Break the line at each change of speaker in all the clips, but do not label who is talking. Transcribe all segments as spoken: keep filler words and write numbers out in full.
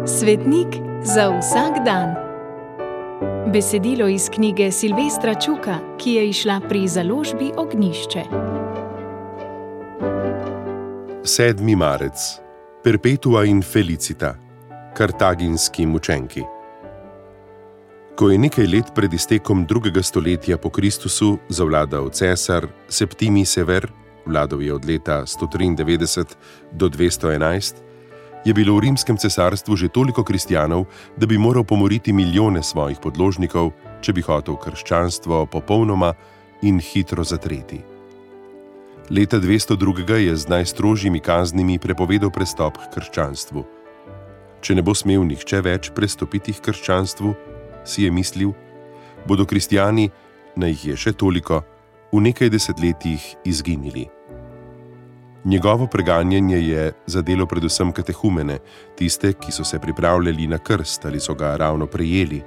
Svetnik za vsak dan. Besedilo iz knjige Silvestra Čuka, ki je izšla pri založbi Ognjišče.
sedmi marec. Perpetua in Felicita, kartaginski mučenki. Ko je nekaj let pred iztekom drugega stoletja po Kristusu zavladal cesar Septimij Sever, vladal je od leta sto triindevetdeset do dvesto enajst, je bilo v rimskem cesarstvu že toliko kristjanov, da bi moral pomoriti milijone svojih podložnikov, če bi hotel krščanstvo popolnoma in hitro zatreti. Leta dvesto drugega je z najstrožjimi kaznimi prepovedal prestop k krščanstvu. Če ne bo smel nihče več prestopiti k krščanstvu, si je mislil, bodo kristjani, naj jih je še toliko, v nekaj desetletjih izginili. Njegovo preganjanje je zadelo predvsem katehumene, tiste, ki so se pripravljali na krst ali so ga ravno prejeli.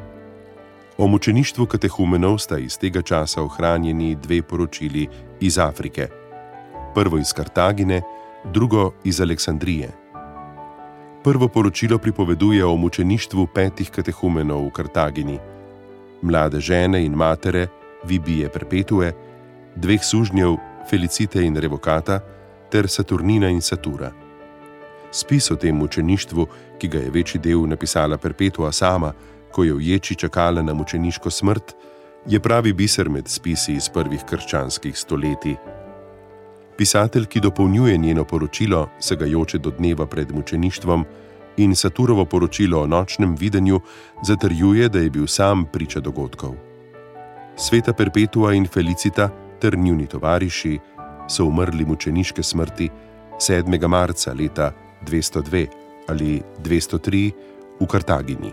O mučeništvu katehumenov sta iz tega časa ohranjeni dve poročili iz Afrike. Prvo iz Kartagine, drugo iz Aleksandrije. Prvo poročilo pripoveduje o mučeništvu petih katehumenov v Kartagini, mlade žene in matere Vibije Perpetue, dveh sužnjev Felicite in Revokata ter Saturnina in Satura. Spis o tem mučeništvu, ki ga je večji del napisala Perpetua sama, ko je v ječi čakala na mučeniško smrt, je pravi biser med spisi iz prvih krščanskih stoletij. Pisatelj, ki dopolnjuje njeno poročilo, segajoče do dneva pred mučeništvom, in Saturovo poročilo o nočnem videnju, zatrjuje, da je bil sam priča dogodkov. Sveta Perpetua in Felicita ter njuni tovariši so umrli mučeniške smrti sedmega marca leta dvesto dve ali dvesto tri v Kartagini.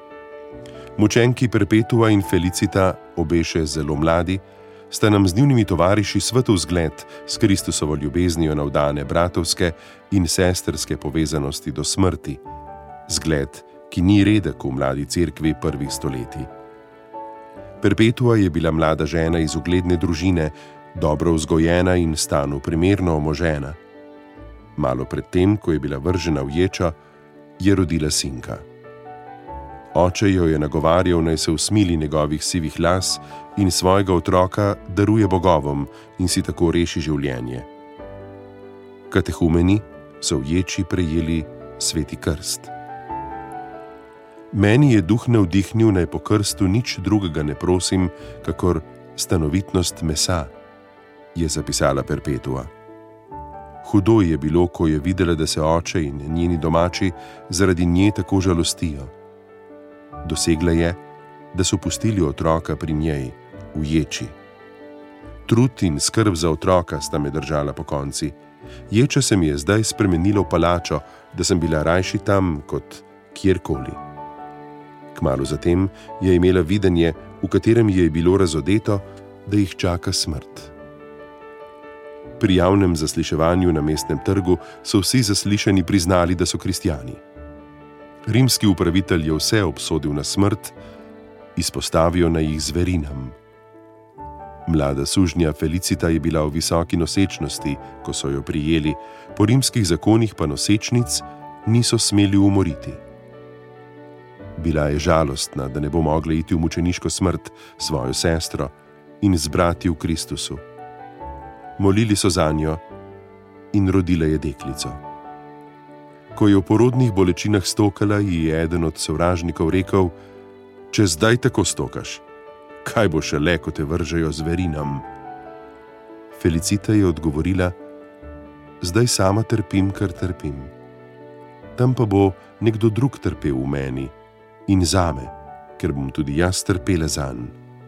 Mučenki Perpetua in Felicita, obe še zelo mladi, sta nam z njunimi tovariši svetov zgled s Kristusovo ljubeznijo navdane bratovske in sestrske povezanosti do smrti, zgled, ki ni redek v mladi cerkvi prvih stoletij. Perpetua je bila mlada žena iz ugledne družine, dobro vzgojena in stanu primerno omožena. Malo pred tem, ko je bila vržena v ječo, je rodila sinka. Oče jo je nagovarjal, naj se usmili njegovih sivih las in svojega otroka daruje bogovom in si tako reši življenje. Katehumeni so v ječi prejeli sveti krst. Meni je duh navdihnil, naj po krstu nič drugega ne prosim, kakor stanovitnost mesa, je zapisala Perpetua. Hudo je bilo, ko je videla, da se oče in njeni domači zaradi nje tako žalostijo. Dosegla je, da so pustili otroka pri njej, v ječi. Trud in skrb za otroka sta me držala pokonci. Ječa se mi je zdaj spremenila v palačo, da sem bila rajši tam kot kjerkoli. Kmalu zatem je imela videnje, v katerem je bilo razodeto, da jih čaka smrt. Pri javnem zasliševanju na mestnem trgu so vsi zaslišani priznali, da so kristjani. Rimski upravitelj je vse obsodil na smrt, izpostavijo na jih zverinam. Mlada sužnja Felicita je bila v visoki nosečnosti, ko so jo prijeli, po rimskih zakonih pa nosečnic niso smeli umoriti. Bila je žalostna, da ne bo mogla iti v mučeniško smrt svojo sestro in zbrati v Kristusu. Molili so zanjo in rodila je deklico. Ko je v porodnih bolečinah stokala, ji je eden od sovražnikov rekel: "Če zdaj tako stokaš, kaj bo šele, ko te vržejo zverinam?" Felicita je odgovorila: "Zdaj sama trpim, kar trpim. Tam pa bo nekdo drug trpel v meni in zame, ker bom tudi jaz trpela zanj."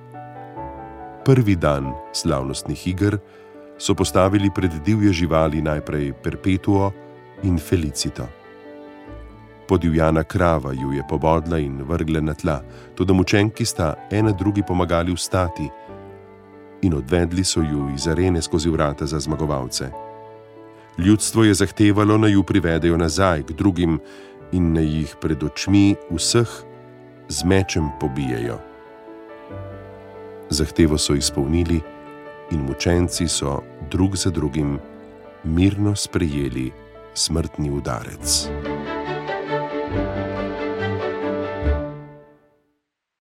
Prvi dan slavnostnih iger so postavili pred divje živali najprej Perpetuo in Felicito. Podivjana krava ju je pobodla in vrgla na tla, toda mučenki sta ena drugi pomagali vstati in odvedli so ju iz arene skozi vrata za zmagovalce. Ljudstvo je zahtevalo, naj ju privedejo nazaj k drugim in naj jih pred očmi vseh z mečem pobijejo. Zahtevo so izpolnili in mučenci so drug za drugim mirno sprejeli smrtni udarec.